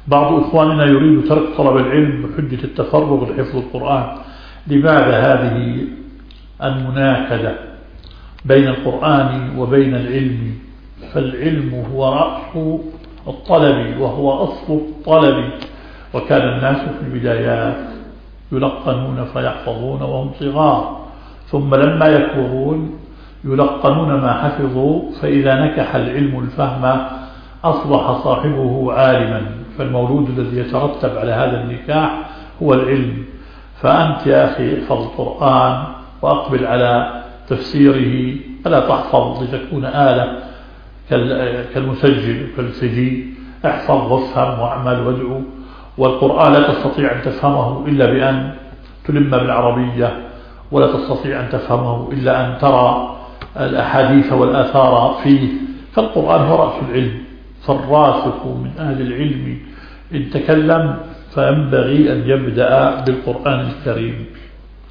بعض إخواننا يريد ترك طلب العلم بحجة التفرغ لحفظ القرآن. لماذا هذه المناكدة بين القرآن وبين العلم؟ فالعلم هو رأس الطلب وهو أصل الطلب. وكان الناس في البدايات يلقنون فيحفظون وهم صغار، ثم لما يكبرون يلقنون ما حفظوا، فإذا نكح العلم الفهم أصبح صاحبه عالما. فالمولود الذي يترتب على هذا النكاح هو العلم. فأنت يا أخي احفظ القرآن وأقبل على تفسيره، فلا تحفظ لتكون آلة كالمسجل كالسجي. احفظ وافهم واعمل وادعو. والقرآن لا تستطيع أن تفهمه إلا بأن تلم بالعربية، ولا تستطيع أن تفهمه إلا أن ترى الأحاديث والآثار فيه. فالقرآن هو رأس العلم. فالراسخ من أهل العلم إن تكلم فينبغي أن يبدأ بالقرآن الكريم.